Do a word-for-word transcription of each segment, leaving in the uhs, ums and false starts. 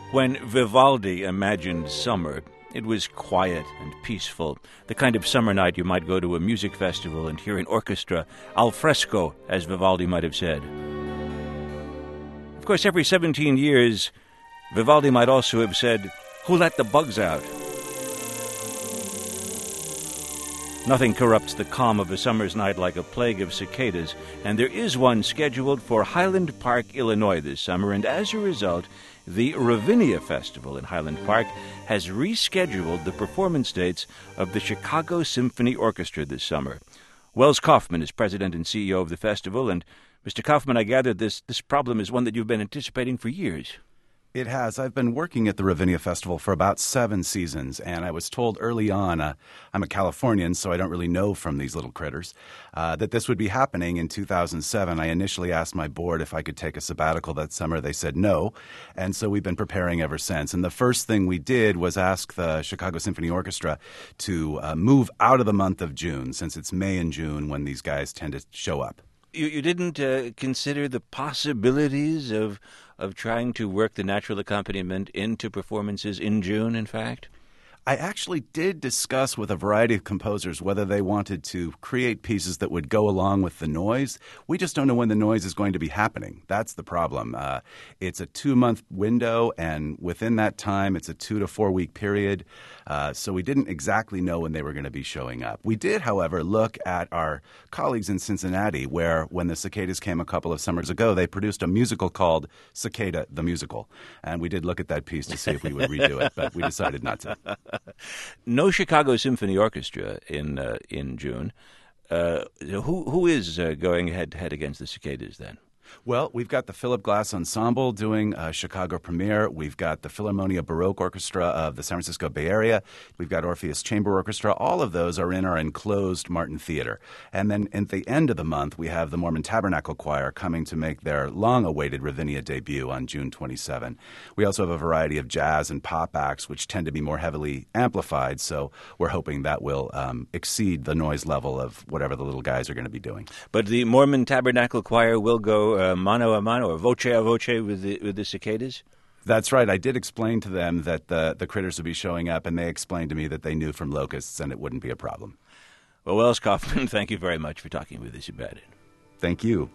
When Vivaldi imagined summer, it was quiet and peaceful, the kind of summer night you might go to a music festival and hear an orchestra, al fresco, as Vivaldi might have said. Of course, every seventeen years, Vivaldi might also have said, "Who let the bugs out?" Nothing corrupts the calm of a summer's night like a plague of cicadas, and there is one scheduled for Highland Park, Illinois this summer, and as a result, the Ravinia Festival in Highland Park has rescheduled the performance dates of the Chicago Symphony Orchestra this summer. Wells Kaufman is president and C E O of the festival, and Mister Kaufman, I gather this, this problem is one that you've been anticipating for years. It has. I've been working at the Ravinia Festival for about seven seasons, and I was told early on, uh, I'm a Californian, so I don't really know from these little critters, uh, that this would be happening in two thousand seven. I initially asked my board if I could take a sabbatical that summer. They said no, and so we've been preparing ever since. And the first thing we did was ask the Chicago Symphony Orchestra to uh, move out of the month of June, since it's May and June when these guys tend to show up. You, you didn't uh, consider the possibilities of of trying to work the natural accompaniment into performances in June, in fact? I actually did discuss with a variety of composers whether they wanted to create pieces that would go along with the noise. We just don't know when the noise is going to be happening. That's the problem. Uh, it's a two-month window, and within that time, it's a two- to four-week period. Uh, so we didn't exactly know when they were going to be showing up. We did, however, look at our colleagues in Cincinnati, where when the cicadas came a couple of summers ago, they produced a musical called Cicada the Musical. And we did look at that piece to see if we would redo it, but we decided not to. No Chicago Symphony Orchestra in uh, in June. Uh, who who is uh, going head to head against the cicadas then? Well, we've got the Philip Glass Ensemble doing a Chicago premiere. We've got the Philharmonia Baroque Orchestra of the San Francisco Bay Area. We've got Orpheus Chamber Orchestra. All of those are in our enclosed Martin Theater. And then at the end of the month, we have the Mormon Tabernacle Choir coming to make their long-awaited Ravinia debut on June twenty-seventh. We also have a variety of jazz and pop acts, which tend to be more heavily amplified, so we're hoping that will um, exceed the noise level of whatever the little guys are going to be doing. But the Mormon Tabernacle Choir will go Uh, mano a mano or voce a voce with the, with the cicadas? That's right. I did explain to them that the, the critters would be showing up, and they explained to me that they knew from locusts and it wouldn't be a problem. Well, Wells Kaufman, thank you very much for talking with us about it. Thank you.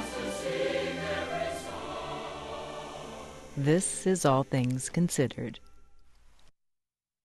This is All Things Considered.